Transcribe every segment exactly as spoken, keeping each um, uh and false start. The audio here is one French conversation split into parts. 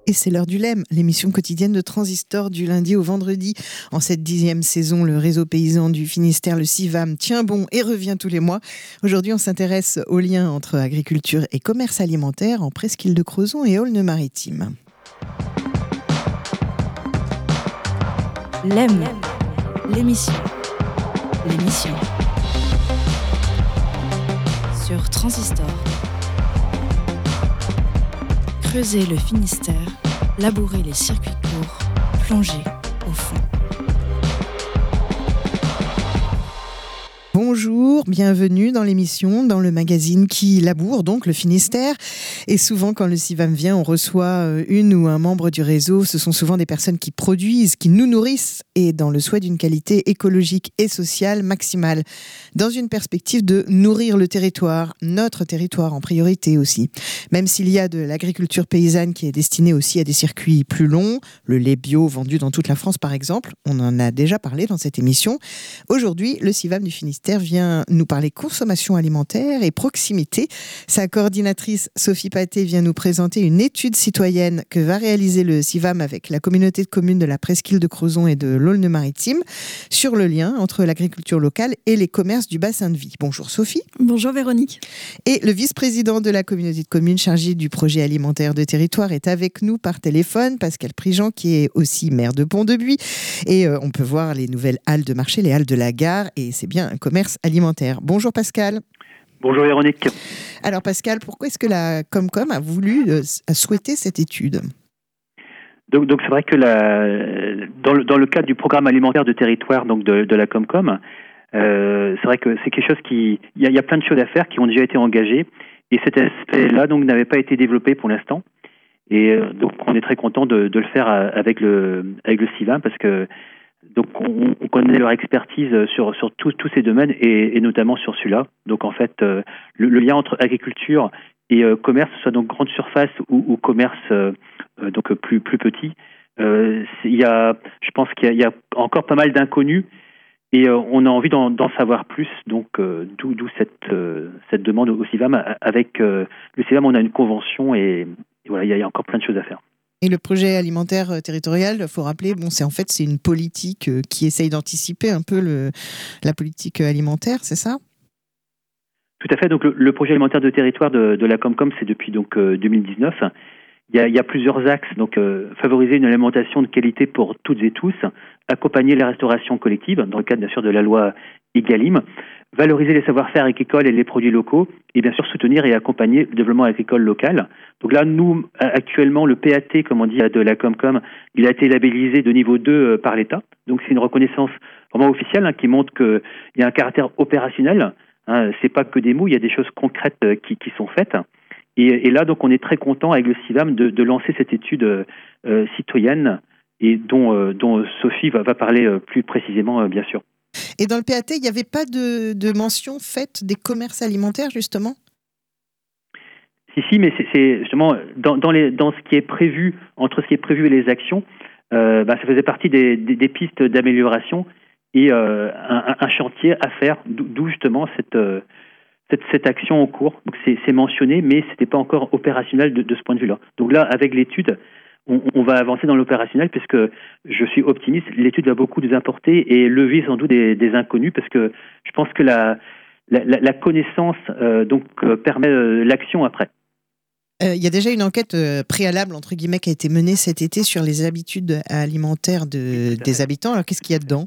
Et c'est l'heure du L E M, l'émission quotidienne de Transistor du lundi au vendredi. En cette dixième saison, le réseau paysan du Finistère, le C I V A M, tient bon et revient tous les mois. Aujourd'hui, on s'intéresse aux liens entre agriculture et commerce alimentaire en Presqu'île de Crozon et Aulne-Maritime. L E M, l'émission. L'émission. Sur Transistor. Creuser le Finistère, labourer les circuits courts, plonger au fond. Bonjour, bienvenue dans l'émission, dans le magazine qui laboure donc le Finistère. Et souvent, quand le C I V A M vient, on reçoit une ou un membre du réseau. Ce sont souvent des personnes qui produisent, qui nous nourrissent et dans le souhait d'une qualité écologique et sociale maximale. Dans une perspective de nourrir le territoire, notre territoire en priorité aussi. Même s'il y a de l'agriculture paysanne qui est destinée aussi à des circuits plus longs, le lait bio vendu dans toute la France par exemple, on en a déjà parlé dans cette émission. Aujourd'hui, le C I V A M du Finistère vient nous parler consommation alimentaire et proximité. Sa coordinatrice Sophie Paté vient nous présenter une étude citoyenne que va réaliser le C I V A M avec la communauté de communes de la Presqu'île de Crozon et de l'Aulne-Maritime sur le lien entre l'agriculture locale et les commerces du bassin de vie. Bonjour Sophie. Bonjour Véronique. Et le vice-président de la communauté de communes chargé du projet alimentaire de territoire est avec nous par téléphone, Pascal Prigent, qui est aussi maire de Pont-de-Buis. Et euh, on peut voir les nouvelles halles de marché, les halles de la gare, et c'est bien un commerce alimentaire. Bonjour Pascal. Bonjour Véronique. Alors Pascal, pourquoi est-ce que la Comcom a voulu, euh, a souhaité cette étude ? Donc, donc c'est vrai que la, dans, le, dans le cadre du programme alimentaire de territoire donc de, de la Comcom, euh, c'est vrai que c'est quelque chose qui, il y, a, il y a plein de choses à faire qui ont déjà été engagées et cet aspect-là donc n'avait pas été développé pour l'instant. Et euh, donc on est très content de, de le faire avec le avec le C I V A M parce que donc on, on connaît leur expertise sur sur tous tous ces domaines et, et notamment sur celui-là. Donc en fait euh, le, le lien entre agriculture et euh, commerce, soit donc grande surface ou, ou commerce euh, donc plus plus petit, euh, il y a, je pense qu'il y a, il y a encore pas mal d'inconnus et euh, on a envie d'en, d'en savoir plus. Donc euh, d'où, d'où cette euh, cette demande au C I V A M. Avec euh, le C I V A M, on a une convention et, et voilà, il y, a, il y a encore plein de choses à faire. Et le projet alimentaire territorial, il faut rappeler, bon, c'est en fait c'est une politique qui essaye d'anticiper un peu le, la politique alimentaire, c'est ça ? Tout à fait. Donc le, le projet alimentaire de territoire de, de la Comcom, c'est depuis donc euh, deux mille dix-neuf. Il y a, il y a plusieurs axes. Donc euh, favoriser une alimentation de qualité pour toutes et tous, accompagner la restauration collective dans le cadre bien sûr de la loi Egalim, valoriser les savoir-faire agricoles et les produits locaux, et bien sûr soutenir et accompagner le développement agricole local. Donc là, nous, actuellement, le P A T, comme on dit, de la Comcom, il a été labellisé de niveau deux par l'État. Donc c'est une reconnaissance vraiment officielle hein, qui montre qu'il y a un caractère opérationnel. Hein, c'est pas que des mots, il y a des choses concrètes qui, qui sont faites. Et, et là, donc, on est très content avec le C I V A M de, de lancer cette étude euh, citoyenne et dont, euh, dont Sophie va, va parler euh, plus précisément, euh, bien sûr. Et dans le P A T, il n'y avait pas de, de mention faite des commerces alimentaires, justement ? Si, si, mais c'est, c'est justement dans, dans, les, dans ce qui est prévu, entre ce qui est prévu et les actions, euh, bah, ça faisait partie des, des, des pistes d'amélioration et euh, un, un chantier à faire, d'où justement cette, euh, cette, cette action en cours. Donc c'est, c'est mentionné, mais ce n'était pas encore opérationnel de, de ce point de vue-là. Donc là, avec l'étude, on, on va avancer dans l'opérationnel puisque je suis optimiste. L'étude va beaucoup nous apporter et lever sans doute des, des inconnus parce que je pense que la, la, la connaissance euh, donc, euh, permet euh, l'action après. Il euh, y a déjà une enquête euh, préalable, entre guillemets, qui a été menée cet été sur les habitudes alimentaires de, des habitants. Alors, qu'est-ce qu'il y a dedans ?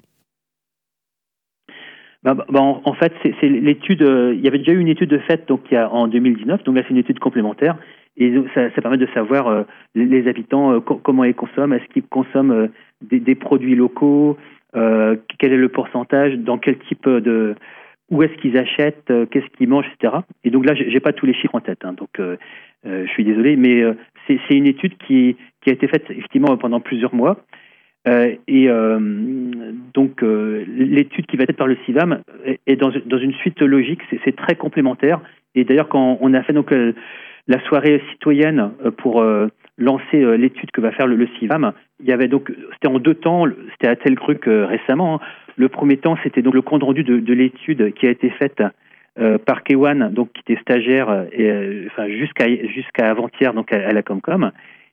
Bah, bah, en, en fait, c'est, c'est l'étude. Euh, il y avait déjà eu une étude de fait donc, il y a, en deux mille dix-neuf. Donc là, c'est une étude complémentaire. Et ça, ça permet de savoir euh, les, les habitants, euh, co- comment ils consomment. Est-ce qu'ils consomment euh, des, des produits locaux euh, quel est le pourcentage, dans quel type de... Où est-ce qu'ils achètent, euh, qu'est-ce qu'ils mangent, et cetera. Et donc là, j'ai, j'ai pas tous les chiffres en tête. Hein, donc, euh, euh, je suis désolé, mais euh, c'est, c'est une étude qui, qui a été faite effectivement pendant plusieurs mois. Euh, et euh, donc, euh, l'étude qui va être par le C I V A M est, est dans, dans une suite logique. C'est, c'est très complémentaire. Et d'ailleurs, quand on a fait donc euh, la soirée citoyenne pour euh, lancer euh, l'étude que va faire le, le C I V A M, il y avait donc, c'était en deux temps. C'était à Telgruc euh, récemment. Hein. Le premier temps, c'était donc le compte rendu de, de l'étude qui a été faite euh, par Kewan, donc qui était stagiaire, et, euh, enfin jusqu'à jusqu'à avant-hier, donc à, à la Comcom.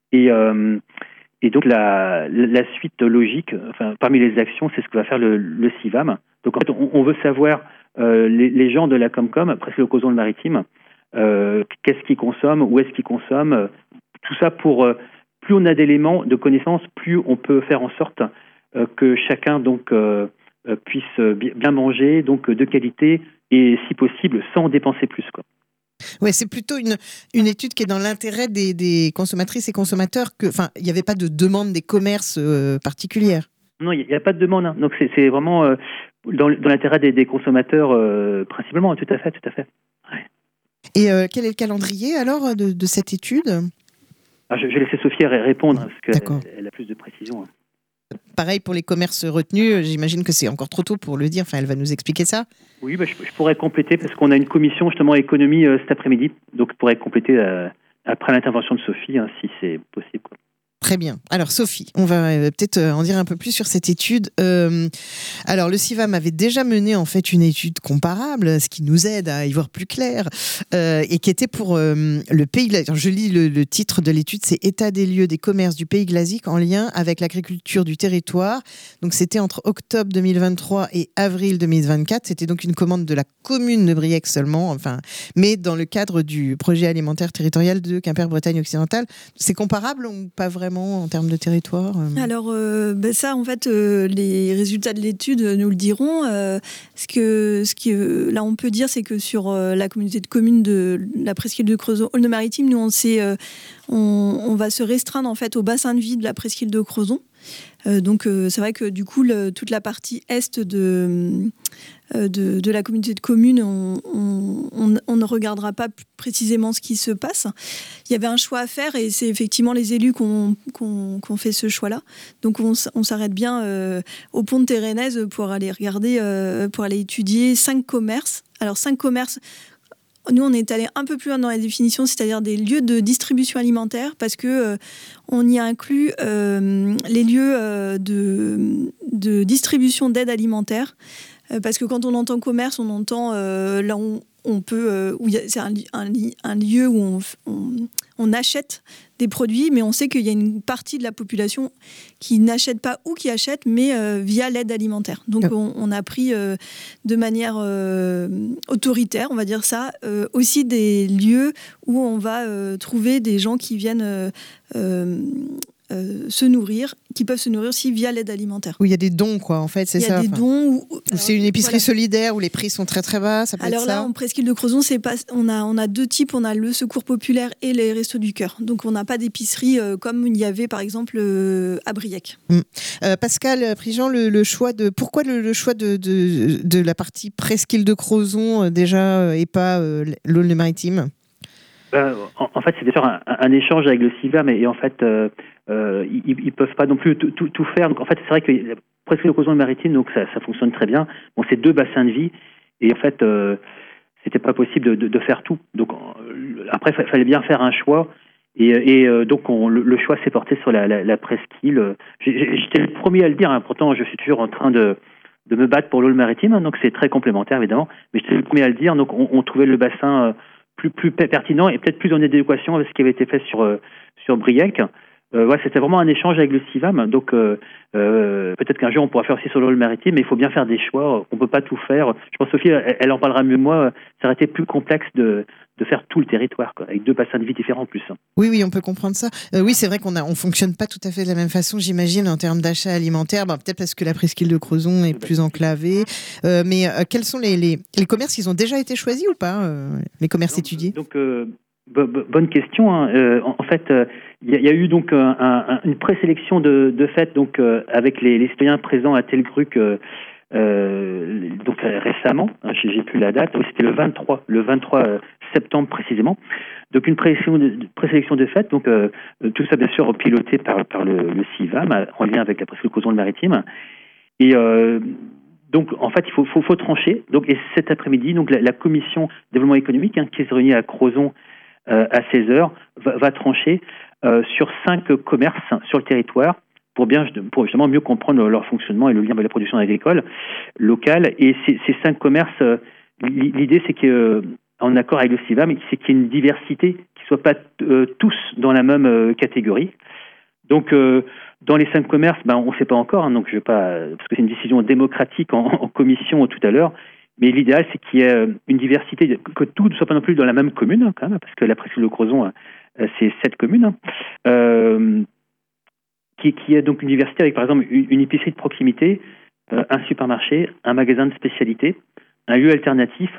Et, euh, et donc la, la suite logique, enfin, parmi les actions, c'est ce que va faire le, le CIVAM. Donc en fait, on, on veut savoir euh, les, les gens de la Comcom, presque le Crozon le Maritime, euh, qu'est-ce qu'ils consomment, où est-ce qu'ils consomment, euh, tout ça pour euh, plus on a d'éléments de connaissances, plus on peut faire en sorte euh, que chacun donc euh, puisse bien manger, donc de qualité et si possible sans dépenser plus, quoi. Ouais, c'est plutôt une, une étude qui est dans l'intérêt des, des consommatrices et consommateurs. Que, enfin, il n'y avait pas de demande des commerces euh, particulière. Non, il n'y a, a pas de demande. Hein. Donc c'est, c'est vraiment euh, dans, dans l'intérêt des, des consommateurs euh, principalement. Tout à fait, tout à fait. Ouais. Et euh, quel est le calendrier alors de, de cette étude ? Alors, je, je vais laisser Sophie répondre parce qu'elle elle a plus de précision. Pareil pour les commerces retenus, j'imagine que c'est encore trop tôt pour le dire. Enfin, elle va nous expliquer ça. Oui, bah, je, je pourrais compléter parce qu'on a une commission justement économie euh, cet après-midi. Donc je pourrais compléter euh, après l'intervention de Sophie, hein, si c'est possible, quoi. Très bien. Alors Sophie, on va euh, peut-être en dire un peu plus sur cette étude. Euh, alors le CIVAM avait déjà mené en fait une étude comparable, ce qui nous aide à y voir plus clair, euh, et qui était pour euh, le pays. Alors, je lis le, le titre de l'étude, c'est État des lieux des commerces du Pays Glasique en lien avec l'agriculture du territoire. Donc c'était entre octobre deux mille vingt-trois et avril deux mille vingt-quatre. C'était donc une commande de la commune de Briec seulement, enfin, mais dans le cadre du projet alimentaire territorial de Quimper-Bretagne occidentale. C'est comparable ou pas vraiment en termes de territoire? Alors euh, ben ça, en fait, euh, les résultats de l'étude nous le diront. Euh, ce que, ce qui, euh, là, on peut dire, c'est que sur euh, la communauté de communes de la presqu'île de Crozon, Aulne-Maritime, nous, on, sait, euh, on, on va se restreindre en fait au bassin de vie de la presqu'île de Crozon. Euh, donc, euh, c'est vrai que du coup, le, toute la partie est de, euh, de, de la communauté de communes, on, on, on, on ne regardera pas précisément ce qui se passe. Il y avait un choix à faire et c'est effectivement les élus qui ont qu'on, qu'on fait ce choix-là. Donc, on, on s'arrête bien euh, au pont de Térénèse pour aller regarder, euh, pour aller étudier cinq commerces. Alors, cinq commerces. Nous, on est allé un peu plus loin dans la définition, c'est-à-dire des lieux de distribution alimentaire, parce que euh, on y inclut euh, les lieux euh, de, de distribution d'aide alimentaire, euh, parce que quand on entend commerce, on entend euh, là où on peut, euh, où y a, c'est un, un, un lieu où on, on, on achète des produits, mais on sait qu'il y a une partie de la population qui n'achète pas ou qui achète, mais euh, via l'aide alimentaire. Donc on, on a pris euh, de manière euh, autoritaire, on va dire ça, euh, aussi des lieux où on va euh, trouver des gens qui viennent euh, euh, euh, se nourrir, qui peuvent se nourrir aussi via l'aide alimentaire. Où il y a des dons, quoi, en fait, c'est ça. Il y a des enfin, dons. Où, ou c'est une épicerie voilà. solidaire où les prix sont très très bas, ça peut Alors être là, ça. en presqu'île de Crozon, c'est pas, on a, on a deux types, on a le secours populaire et les restos du cœur. Donc on n'a pas d'épicerie euh, comme il y avait par exemple euh, à Briec. Hum. Euh, Pascal Prigent, le, le choix de pourquoi le, le choix de, de, de la partie presqu'île de Crozon euh, déjà euh, et pas euh, l'Aulne-Maritime? Euh, en, en fait, c'est déjà un, un échange avec le CIVAM et, et en fait, euh, euh, ils ne peuvent pas non plus tout, tout, tout faire. Donc, en fait, c'est vrai que presque le Crozon maritime, donc ça, ça fonctionne très bien. Bon, c'est deux bassins de vie et en fait, euh, c'était pas possible de, de, de faire tout. Donc, euh, après, il fallait bien faire un choix et, et euh, donc on, le, le choix s'est porté sur la, la, la presqu'île. J'ai, j'étais le premier à le dire. Hein, pourtant, je suis toujours en train de de me battre pour l'Aulne-Maritime, hein, donc c'est très complémentaire évidemment. Mais j'étais le premier à le dire. Donc, on, on trouvait le bassin euh, plus plus pertinent et peut-être plus en adéquation avec ce qui avait été fait sur euh, sur Briec. Euh, ouais, c'était vraiment un échange avec le CIVAM. Donc euh, euh, peut-être qu'un jour on pourra faire aussi sur l'Aulne-Maritime, mais il faut bien faire des choix. On peut pas tout faire. Je pense Sophie, elle, elle en parlera mieux que moi. Ça aurait été plus complexe de de faire tout le territoire, quoi, avec deux bassins de vie différents en plus. Oui, oui, on peut comprendre ça. Euh, oui, c'est vrai qu'on a, on fonctionne pas tout à fait de la même façon, j'imagine, en termes d'achat alimentaire. Ben, peut-être parce que la presqu'île de Crozon est plus enclavée. Euh, mais euh, quels sont les, les les commerces qui ont déjà été choisis ou pas, euh, les commerces donc, étudiés? Donc euh, b- bonne question. Hein. Euh, en, en fait, il euh, y, y a eu donc un, un, une présélection de, de fait donc euh, avec les, les citoyens présents à Telgruc. Euh, Euh, donc euh, récemment, hein, j'ai, j'ai plus la date, c'était le vingt-trois, le vingt-trois septembre précisément. Donc une présélection de, présélection de fait, donc euh, tout ça bien sûr piloté par par le, le CIVAM en lien avec la presqu'île Crozon le Maritime. Et euh, donc en fait il faut faut, faut trancher. Donc et cet après-midi, donc la, la commission développement économique hein, qui se réunit à Crozon euh, à seize heures va, va trancher euh, sur cinq commerces sur le territoire, pour bien pour justement mieux comprendre leur fonctionnement et le lien avec la production agricole locale. Et ces, ces cinq commerces, l'idée c'est que, en accord avec le CIVAM, c'est qu'il y ait une diversité qui soient pas euh, tous dans la même euh, catégorie. Donc, euh, dans les cinq commerces, ben, on ne sait pas encore, hein, donc je vais pas, parce que c'est une décision démocratique en, en commission tout à l'heure, mais l'idéal, c'est qu'il y ait une diversité, que tout ne soit pas non plus dans la même commune, hein, quand même, parce que la presqu'île de Crozon, euh, c'est sept communes, hein, euh, qui, qui ait donc une diversité avec, par exemple, une, une épicerie de proximité, euh, un supermarché, un magasin de spécialité, un lieu alternatif,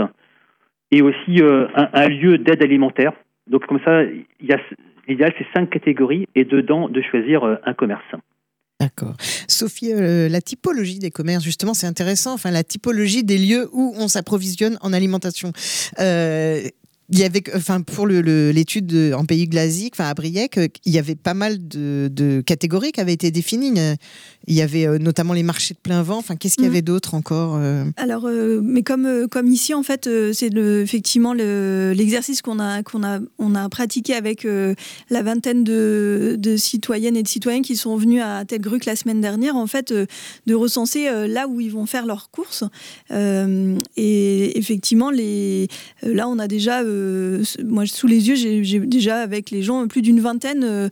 et aussi euh, un, un lieu d'aide alimentaire. Donc, comme ça, il y a... L'idéal, c'est cinq catégories et dedans, de choisir un commerce. D'accord. Sophie, euh, la typologie des commerces, justement, c'est intéressant. Enfin, la typologie des lieux où on s'approvisionne en alimentation. Euh, il y avait, enfin, pour le, le, l'étude de, en Pays Glasique, enfin à Briec, il y avait pas mal de, de catégories qui avaient été définies. Il y avait euh, notamment les marchés de plein vent. Enfin, qu'est-ce qu'il y avait d'autre encore euh... Alors, euh, mais comme euh, comme ici, en fait, euh, c'est le, effectivement le, l'exercice qu'on a qu'on a on a pratiqué avec euh, la vingtaine de, de citoyennes et de citoyens qui sont venus à Telgruc la semaine dernière. En fait, euh, de recenser euh, là où ils vont faire leurs courses. Euh, et effectivement, les euh, là, on a déjà euh, moi, sous les yeux, j'ai, j'ai déjà avec les gens plus d'une vingtaine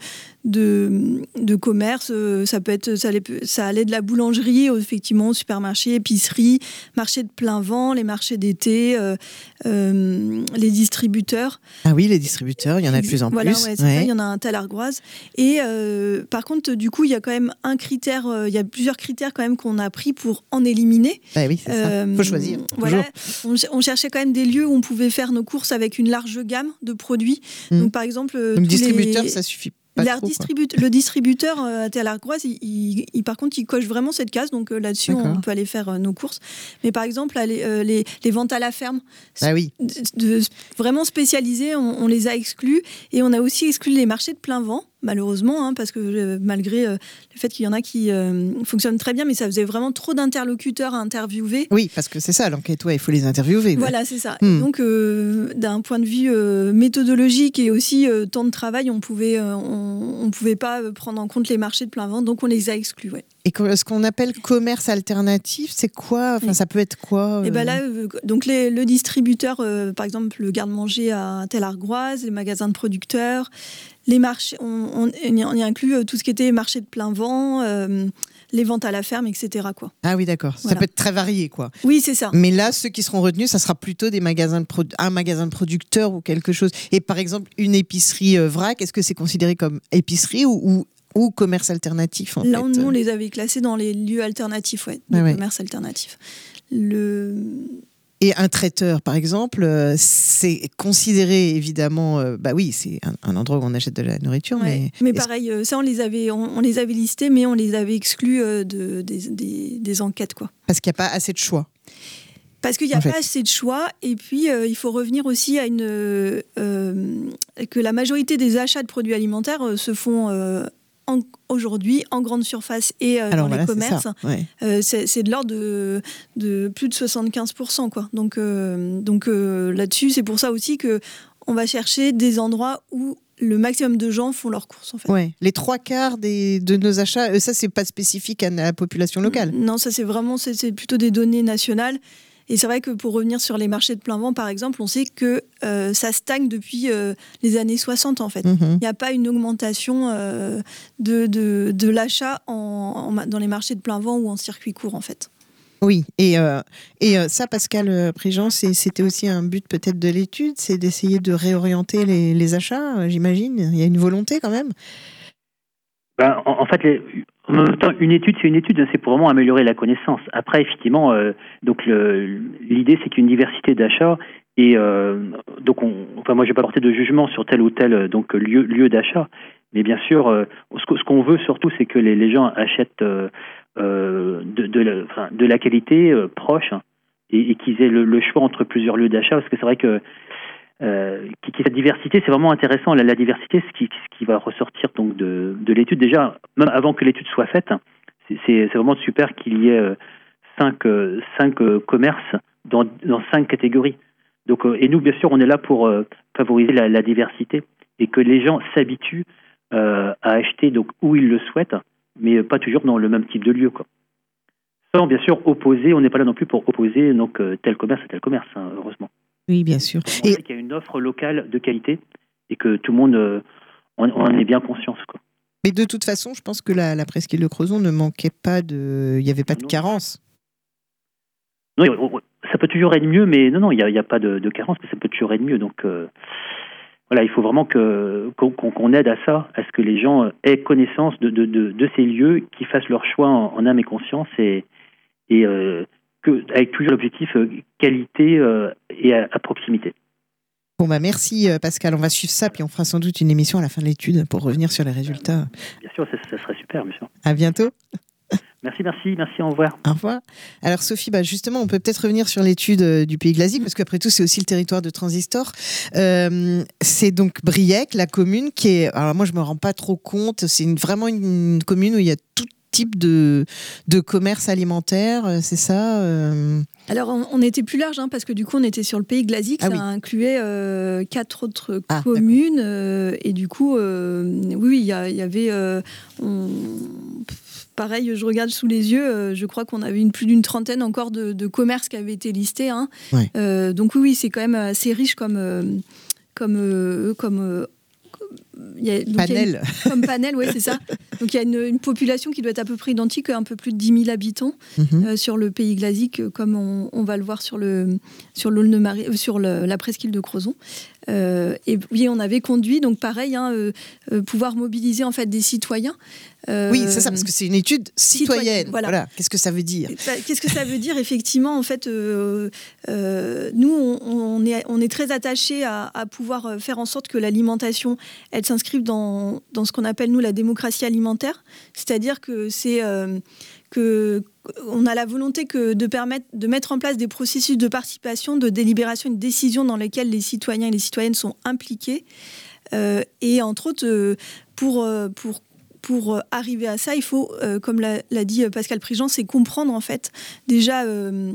de, de commerces. Ça peut être, ça allait, ça allait de la boulangerie, effectivement, au supermarché, épicerie, marché de plein vent, les marchés d'été, euh, euh, les distributeurs. Ah oui, les distributeurs, il y en a de plus en voilà, plus. Ouais, c'est ouais. ça, il y en a un tel Argroise. Et euh, par contre, du coup, il y a quand même un critère, euh, il y a plusieurs critères quand même qu'on a pris pour en éliminer. Ah oui, c'est ça. Il faut choisir. Voilà, on, on cherchait quand même des lieux où on pouvait faire nos courses avec une large gamme de produits. Mmh. Donc, par exemple, donc distributeur, les... ça suffit pas trop, distribute... Le distributeur euh, à Telle-Argroise, il, il, il, par contre, il coche vraiment cette case. Donc euh, là-dessus, D'accord. on peut aller faire euh, nos courses. Mais par exemple, là, les, euh, les, les ventes à la ferme, ah oui. de, de, vraiment spécialisées, on, on les a exclus. Et on a aussi exclu les marchés de plein vent. Malheureusement, hein, parce que euh, malgré euh, le fait qu'il y en a qui euh, fonctionnent très bien, mais ça faisait vraiment trop d'interlocuteurs à interviewer. Oui, parce que c'est ça, l'enquête, ouais, il faut les interviewer. Voilà, ouais. c'est ça. Hmm. Donc, euh, d'un point de vue euh, méthodologique et aussi euh, temps de travail, on pouvait, euh, on, on pouvait pas prendre en compte les marchés de plein vent, donc on les a exclus. Ouais. Et ce qu'on appelle commerce alternatif, c'est quoi ? Enfin, oui. Ça peut être quoi ? euh... Et ben là, euh, donc les, le distributeur, euh, par exemple, le garde-manger à Telle-Argroise, les magasins de producteurs. Les marchés, on, on, on y inclut tout ce qui était marché de plein vent, euh, les ventes à la ferme, et cetera. Quoi. Ah oui, d'accord. Voilà. Ça peut être très varié, quoi. Oui, c'est ça. Mais là, ceux qui seront retenus, ça sera plutôt des magasins de produ- un magasin de producteurs ou quelque chose. Et par exemple, une épicerie euh, vrac, est-ce que c'est considéré comme épicerie ou, ou, ou commerce alternatif en Là, fait nous, on les avait classés dans les lieux alternatifs, ouais, de ah ouais. commerce alternatif. Le... Et un traiteur, par exemple, euh, c'est considéré évidemment, euh, bah oui, c'est un, un endroit où on achète de la nourriture, ouais. mais mais pareil, euh, ça on les avait, on, on les avait listés, mais on les avait exclus euh, de, des, des, des enquêtes, quoi. Parce qu'il n'y a pas assez de choix. Parce qu'il n'y a en pas fait. assez de choix, et puis euh, il faut revenir aussi à une euh, que la majorité des achats de produits alimentaires euh, se font euh, En, aujourd'hui en grande surface et euh, Alors dans voilà, les commerces, c'est, ouais. euh, c'est, c'est de l'ordre de, de plus de soixante-quinze pour cent. Quoi. Donc, euh, donc euh, là-dessus, c'est pour ça aussi qu'on va chercher des endroits où le maximum de gens font leurs courses. En fait. Ouais. Les trois quarts des, de nos achats, ça, c'est pas spécifique à la population locale. Non, ça, c'est vraiment c'est, c'est plutôt des données nationales. Et c'est vrai que pour revenir sur les marchés de plein vent, par exemple, on sait que euh, ça stagne depuis euh, les années soixante, en fait. Il mmh. n'y a pas une augmentation euh, de, de, de l'achat en, en, dans les marchés de plein vent ou en circuit court, en fait. Oui, et, euh, et euh, ça, Pascal Prigent, c'est, c'était aussi un but peut-être de l'étude, c'est d'essayer de réorienter les, les achats, j'imagine. Il y a une volonté quand même. Ben, en, en fait, les... En même temps, une étude, c'est une étude, c'est pour vraiment améliorer la connaissance. Après, effectivement, euh, donc le, l'idée, c'est qu'il y ait une diversité d'achats et euh, donc, on, enfin, moi, je vais pas porter de jugement sur tel ou tel donc lieu, lieu d'achat, mais bien sûr, euh, ce, ce qu'on veut surtout, c'est que les, les gens achètent euh, euh, de, de, la, enfin, de la qualité euh, proche et, et qu'ils aient le, le choix entre plusieurs lieux d'achat, parce que c'est vrai que Euh, qui, qui, cette diversité, c'est vraiment intéressant. La, la diversité, ce qui, ce qui va ressortir donc de, de l'étude, déjà, même avant que l'étude soit faite, c'est, c'est, c'est vraiment super qu'il y ait euh, cinq, euh, cinq euh, commerces dans, dans cinq catégories. Donc, euh, et nous, bien sûr, on est là pour euh, favoriser la, la diversité et que les gens s'habituent euh, à acheter donc, où ils le souhaitent, mais pas toujours dans le même type de lieu, quoi. Sans, bien sûr, opposer, on n'est pas là non plus pour opposer donc, euh, tel commerce à tel commerce, hein, heureusement. Oui, bien sûr. Et il y a une offre locale de qualité et que tout le monde euh, en, en ait bien conscience, quoi. Mais de toute façon, je pense que la, la presqu'île de Crozon ne manquait pas de... Il n'y avait pas de Non. carence. Non, ça peut toujours être mieux, mais non, non, il n'y a, y a pas de, de carence, mais ça peut toujours être mieux. Donc euh, voilà, il faut vraiment que, qu'on, qu'on aide à ça, à ce que les gens aient connaissance de, de, de, de ces lieux, qu'ils fassent leur choix en, en âme et conscience, et, et euh, que, avec toujours l'objectif euh, qualité euh, et à, à proximité. Bon, bah merci Pascal, on va suivre ça, puis on fera sans doute une émission à la fin de l'étude pour revenir sur les résultats. Bien sûr, ça, ça serait super, bien sûr. À bientôt. Merci, merci, merci, au revoir. Au revoir. Alors Sophie, bah justement, on peut peut-être revenir sur l'étude du Pays Glasique, parce qu'après tout, c'est aussi le territoire de Transistor. Euh, c'est donc Briec, la commune, qui est... Alors moi, je ne me rends pas trop compte, c'est une, vraiment une commune où il y a tout type de, de commerce alimentaire, c'est ça euh... Alors, on, on était plus large, hein, parce que du coup, on était sur le Pays Glasique, ah, ça oui. incluait euh, quatre autres ah, communes, euh, et du coup, euh, oui, il y, y avait... Euh, on, pareil, je regarde sous les yeux, euh, je crois qu'on avait une, plus d'une trentaine encore de, de commerces qui avaient été listés. Hein. Ouais. Euh, donc oui, oui, c'est quand même assez riche comme... Euh, comme, euh, comme euh, Il y a, donc panel. Il y a une, comme panel, oui, c'est ça. Donc il y a une, une population qui doit être à peu près identique, un peu plus de dix mille habitants mm-hmm. euh, sur le Pays Glasique, comme on, on va le voir sur, le, sur, euh, sur le, la presqu'île de Crozon. Euh, et oui, on avait conduit, donc pareil, hein, euh, euh, pouvoir mobiliser en fait des citoyens. Euh, oui, c'est ça, parce que c'est une étude citoyenne. citoyenne voilà. Voilà. Qu'est-ce que ça veut dire ? Qu'est-ce que ça veut dire ? Effectivement, en fait, euh, euh, nous, on, on, est, on est très attachés à, à pouvoir faire en sorte que l'alimentation, elle s'inscrive dans, dans ce qu'on appelle, nous, la démocratie alimentaire. C'est-à-dire que c'est... Euh, que on a la volonté que de permettre de mettre en place des processus de participation, de délibération et de décision dans lesquels les citoyens et les citoyennes sont impliqués. Euh, et entre autres, euh, pour, euh, pour, pour arriver à ça, il faut, euh, comme l'a, l'a dit Pascal Prigent, c'est comprendre en fait déjà euh,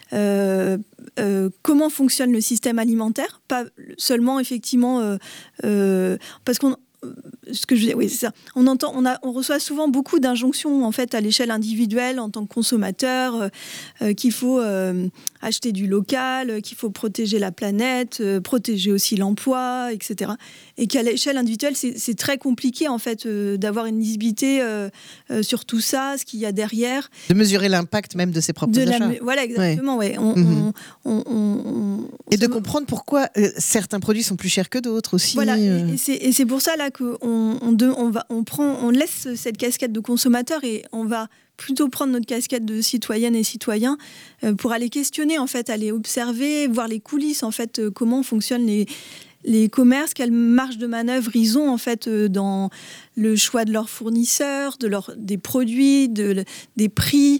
euh, euh, comment fonctionne le système alimentaire, pas seulement effectivement euh, euh, parce qu'on ce que je oui c'est ça on entend on a on reçoit souvent beaucoup d'injonctions en fait à l'échelle individuelle en tant que consommateur euh, qu'il faut euh, acheter du local, euh, qu'il faut protéger la planète, euh, protéger aussi l'emploi, et cetera. Et qu'à l'échelle individuelle c'est, c'est très compliqué en fait euh, d'avoir une lisibilité euh, euh, sur tout ça, ce qu'il y a derrière, de mesurer l'impact même de ses propres de achats. La, voilà exactement ouais, ouais. On, mmh. on, on, on, on, et de comprendre pourquoi euh, certains produits sont plus chers que d'autres aussi. Voilà euh... et, et, c'est, et c'est pour ça là qu'on on, de, on va on prend on laisse cette casquette de consommateur et on va plutôt prendre notre casquette de citoyenne et citoyen euh, pour aller questionner en fait, aller observer, voir les coulisses en fait, euh, comment fonctionnent les les commerces, quelle marge de manœuvre ils ont en fait euh, dans le choix de leurs fournisseurs, de leur des produits, de des prix.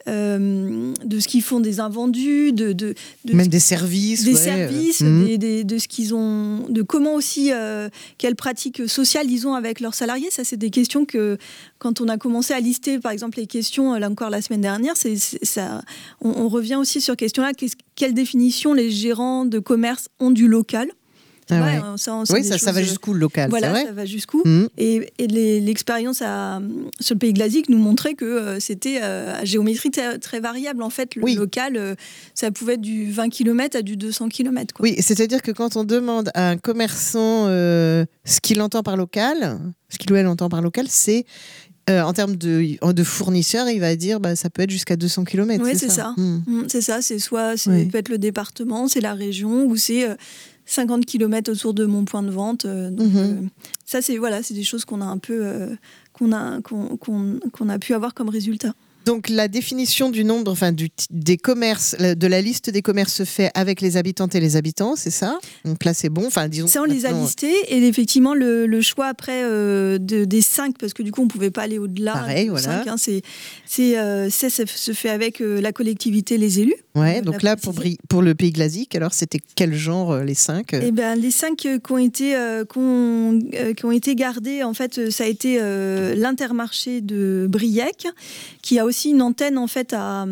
Euh, de ce qu'ils font des invendus, de, de, de même des services, des ouais. services, mmh. des, des, de ce qu'ils ont, de comment aussi, euh, quelles pratiques sociales ils ont avec leurs salariés. Ça, c'est des questions que, quand on a commencé à lister, par exemple, les questions, là encore la semaine dernière, c'est, c'est, ça, on, on revient aussi sur ces questions-là. Quelle définition les gérants de commerce ont du local ? Ah ouais, ouais. ça, oui, ça, ça va jusqu'où le local, voilà, c'est vrai. ça va jusqu'où. Mmh. Et, et les, l'expérience à, sur le Pays Glasique nous montrait que euh, c'était euh, à géométrie très, très variable. En fait, le oui. local, euh, ça pouvait être du vingt kilomètres à du deux cents kilomètres. Quoi. Oui, c'est-à-dire que quand on demande à un commerçant euh, ce qu'il entend par local, ce qu'il ou elle entend par local, c'est Euh, en termes de, de fournisseurs, il va dire bah, ça peut être jusqu'à deux cents kilomètres. Oui, c'est, c'est ça. ça. Mmh. Mmh, c'est ça. C'est soit c'est oui. peut être le département, c'est la région, ou c'est euh, cinquante kilomètres autour de mon point de vente. Euh, donc, mmh. euh, ça, c'est, voilà, c'est des choses qu'on a un peu euh, qu'on a, qu'on, qu'on, qu'on a pu avoir comme résultat. Donc la définition du nombre, enfin du, des commerces, de la liste des commerces se fait avec les habitantes et les habitants, c'est ça ? Donc là c'est bon. Enfin disons. Ça on les a listés et effectivement le, le choix après euh, de, des cinq, parce que du coup on pouvait pas aller au-delà. Pareil, voilà. cinq, hein, c'est, c'est, euh, ça, ça se fait avec euh, la collectivité, les élus. Ouais. Euh, donc là pour, pour le Pays Glasique, alors c'était quel genre euh, les cinq ? Eh ben les cinq euh, qui ont été euh, qui ont, euh, qui ont été gardés, en fait ça a été euh, l'Intermarché de Briec, qui a aussi une antenne en fait à,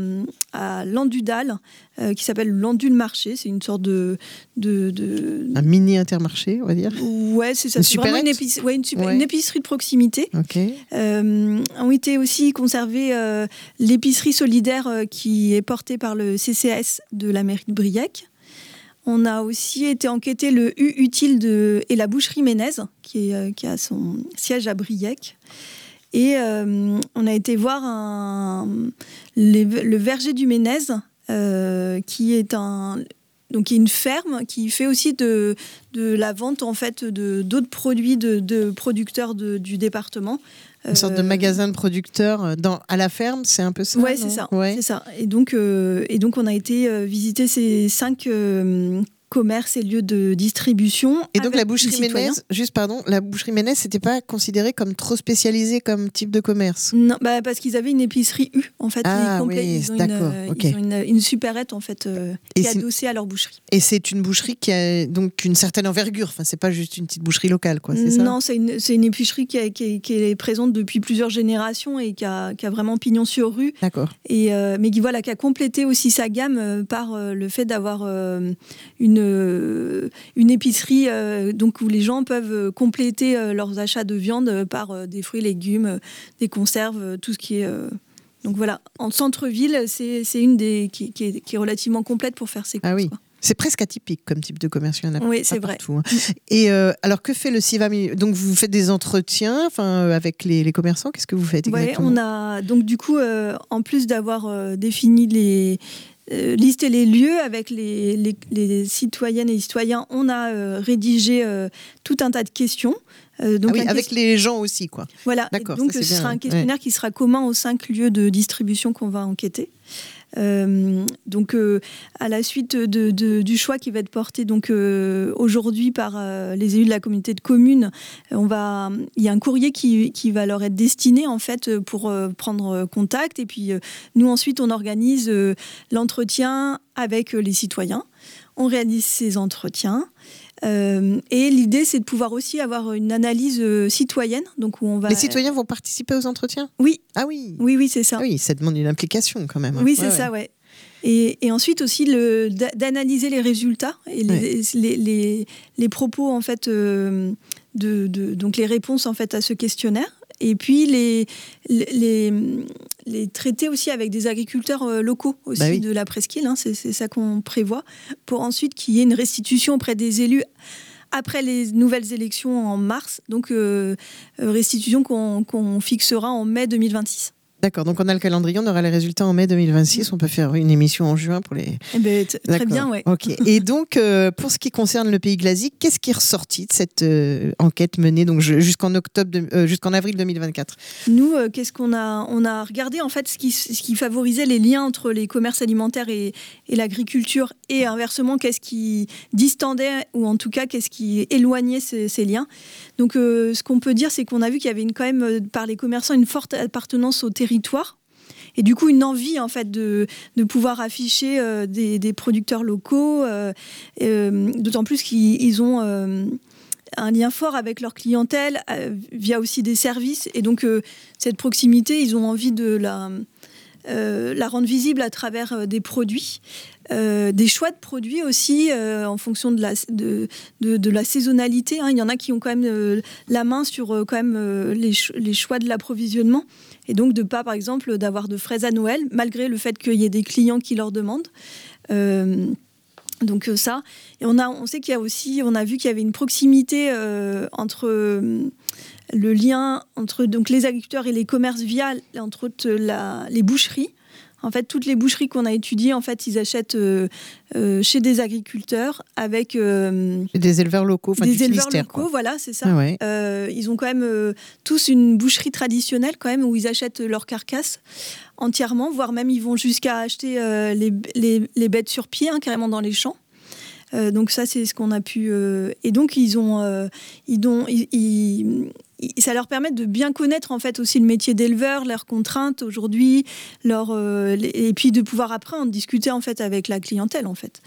à Landudal euh, qui s'appelle Landul Marché. C'est une sorte de, de, de... un mini Intermarché, on va dire. Ouais, c'est ça. Une c'est vraiment une, épice... ouais, une, super... ouais. une épicerie de proximité. Okay. Euh, ont été aussi conservées euh, l'épicerie solidaire euh, qui est portée par le C C A S de la mairie de Briec. On a aussi été enquêter le U utile de, et la boucherie Ménez, qui, est, qui a son siège à Briec. Et euh, on a été voir un, les, le verger du Ménez, euh, qui est un... Donc, il y a une ferme qui fait aussi de, de la vente en fait, de, d'autres produits de, de producteurs de, du département. Une sorte de magasin de producteurs dans, à la ferme, c'est un peu ça? Ouais, c'est ça, ouais. c'est ça. Et donc, euh, et donc, on a été euh, visiter ces cinq euh, commerces et lieux de distribution. Et donc, la boucherie Ménez, juste pardon, la boucherie Ménez, c'était pas considéré comme trop spécialisé comme type de commerce? Non, bah, parce qu'ils avaient une épicerie U, en fait. Ah complète. oui, ils ont d'accord. Une, okay. ils ont une, une supérette, en fait, euh, qui est adossée à leur boucherie. Et c'est une boucherie qui a donc une certaine envergure. Enfin, c'est pas juste une petite boucherie locale, quoi, c'est ça? Non, c'est une, c'est une épicerie qui, a, qui, est, qui est présente depuis plusieurs générations et qui a, qui a vraiment pignon sur rue. D'accord. Et, euh, mais qui, voilà, qui a complété aussi sa gamme euh, par euh, le fait d'avoir euh, une... Euh, une épicerie euh, donc où les gens peuvent compléter euh, leurs achats de viande euh, par euh, des fruits, légumes, euh, des conserves, euh, tout ce qui est... Euh... Donc voilà, en centre-ville, c'est, c'est une des qui, qui, est, qui est relativement complète pour faire ses courses. Ah oui. Quoi. C'est presque atypique comme type de commerce. Il y en a oui, pas c'est partout, vrai. Hein. Et euh, alors, que fait le CIVAM? Donc, vous faites des entretiens enfin, avec les, les commerçants. Qu'est-ce que vous faites exactement? Ouais, on a donc du coup, euh, en plus d'avoir euh, défini les Euh, lister les lieux avec les, les, les citoyennes et les citoyens, on a euh, rédigé euh, tout un tas de questions. Euh, donc ah oui, avec question... les gens aussi, quoi. Voilà. D'accord. Donc ça, ce bien, sera ouais. un questionnaire ouais. qui sera commun aux cinq lieux de distribution qu'on va enquêter. Euh, donc euh, à la suite de, de, du choix qui va être porté donc euh, aujourd'hui par euh, les élus de la communauté de communes, on va il y a un courrier qui, qui va leur être destiné en fait pour euh, prendre contact et puis euh, nous ensuite on organise euh, l'entretien avec euh, les citoyens, on réalise ces entretiens. Euh, et l'idée, c'est de pouvoir aussi avoir une analyse euh, citoyenne. Donc où on va... Les citoyens vont participer aux entretiens? Oui. Ah oui. Oui, oui, c'est ça. Ah oui, ça demande une implication quand même. Oui, c'est ouais, ça, ouais. ouais. Et, et ensuite aussi le, d'analyser les résultats et les, ouais. les, les, les propos en fait, euh, de, de, donc les réponses en fait à ce questionnaire. Et puis les, les, les traiter aussi avec des agriculteurs locaux aussi bah oui. de la presqu'île, hein, c'est, c'est ça qu'on prévoit, pour ensuite qu'il y ait une restitution auprès des élus après les nouvelles élections en mars, donc euh, restitution qu'on, qu'on fixera en mai deux mille vingt-six. D'accord, donc on a le calendrier, on aura les résultats en mai deux mille vingt-six, on peut faire une émission en juin pour les... Eh ben, t- très bien, oui. Ok. Et donc, euh, pour ce qui concerne le Pays Glasique, qu'est-ce qui est ressorti de cette euh, enquête menée donc, jusqu'en, octobre de, euh, jusqu'en avril deux mille vingt-quatre? Nous, euh, qu'est-ce qu'on a On a regardé en fait ce qui, ce qui favorisait les liens entre les commerces alimentaires et, et l'agriculture, et inversement, qu'est-ce qui distendait, ou en tout cas, qu'est-ce qui éloignait ces, ces liens. Donc, euh, ce qu'on peut dire, c'est qu'on a vu qu'il y avait une, quand même, par les commerçants, une forte appartenance au territoire. Et du coup, une envie en fait de, de pouvoir afficher euh, des, des producteurs locaux, euh, euh, d'autant plus qu'ils ils ont euh, un lien fort avec leur clientèle euh, via aussi des services. Et donc, euh, cette proximité, ils ont envie de la, euh, la rendre visible à travers euh, des produits. Euh, des choix de produits aussi euh, en fonction de la, de, de, de la saisonnalité. Hein. Il y en a qui ont quand même euh, la main sur euh, quand même, euh, les, ch- les choix de l'approvisionnement. Et donc de ne pas, par exemple, d'avoir de fraises à Noël, malgré le fait qu'il y ait des clients qui leur demandent. Euh, donc euh, ça. Et on, a, on sait qu'il y a aussi, on a vu qu'il y avait une proximité euh, entre... Euh, le lien entre donc, les agriculteurs et les commerces via, entre autres, la, les boucheries. En fait, toutes les boucheries qu'on a étudiées, en fait, ils achètent euh, euh, chez des agriculteurs avec euh, des éleveurs locaux, enfin des du éleveurs Finistère, locaux, quoi. Voilà, c'est ça. Ah ouais. Euh, ils ont quand même euh, tous une boucherie traditionnelle quand même où ils achètent leurs carcasses entièrement, voire même ils vont jusqu'à acheter euh, les, les, les bêtes sur pied, hein, carrément dans les champs. Euh, donc ça, c'est ce qu'on a pu. Euh, et donc ils ont, euh, ils ont, ils, ils, ça leur permet de bien connaître en fait aussi le métier d'éleveur, leurs contraintes aujourd'hui, leur, euh, et puis de pouvoir après en discuter en fait avec la clientèle en fait.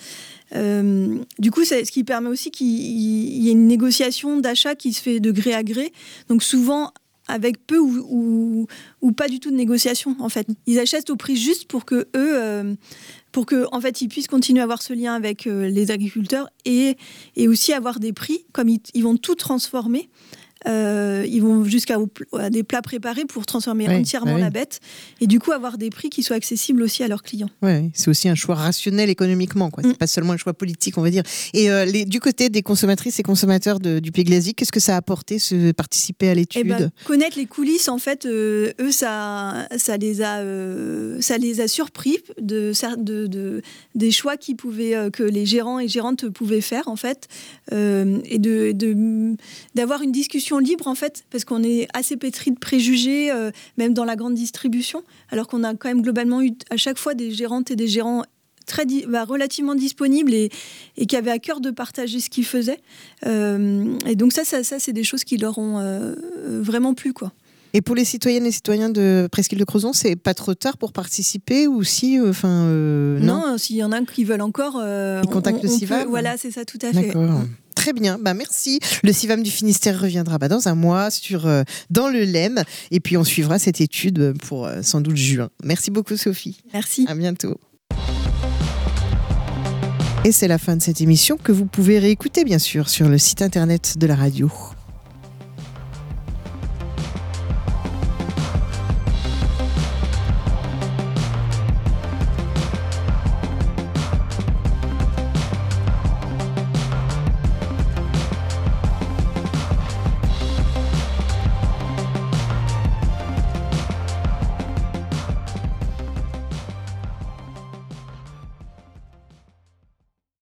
Euh, du coup, c'est ce qui permet aussi qu'il y ait une négociation d'achat qui se fait de gré à gré. Donc souvent avec peu ou, ou, ou pas du tout de négociation en fait. Ils achètent au prix juste pour que eux, euh, pour que en fait ils puissent continuer à avoir ce lien avec euh, les agriculteurs et et aussi avoir des prix comme ils, ils vont tout transformer. Euh, ils vont jusqu'à au, à des plats préparés pour transformer oui, entièrement bah oui. la bête et du coup avoir des prix qui soient accessibles aussi à leurs clients. Ouais, c'est aussi un choix rationnel économiquement, quoi. C'est mm. pas seulement un choix politique, on va dire. Et euh, les, du côté des consommatrices et consommateurs de, du Pays Glasique, qu'est-ce que ça a apporté, ce, participer à l'étude? Eh ben, connaître les coulisses, en fait, euh, eux, ça, ça, les a, euh, ça les a surpris de, de, de, des choix qui pouvaient, euh, que les gérants et gérantes pouvaient faire, en fait, euh, et de, de, d'avoir une discussion libre, en fait, parce qu'on est assez pétri de préjugés, euh, même dans la grande distribution, alors qu'on a quand même globalement eu à chaque fois des gérantes et des gérants très bah, relativement disponibles et, et qui avaient à cœur de partager ce qu'ils faisaient. Euh, et donc ça, ça, ça, c'est des choses qui leur ont euh, vraiment plu, quoi. Et pour les citoyennes et citoyens de Presqu'île de Crozon, c'est pas trop tard pour participer ou si, enfin, euh, euh, non, non, s'il y en a qui veulent encore, euh, ils contactent on, le Civam. Peut, voilà, c'est ça, tout à fait. D'accord. Très bien, bah merci. Le Civam du Finistère reviendra bah, dans un mois sur euh, dans le Lem et puis on suivra cette étude pour euh, sans doute juin. Merci beaucoup, Sophie. Merci. À bientôt. Et c'est la fin de cette émission que vous pouvez réécouter bien sûr sur le site internet de la radio.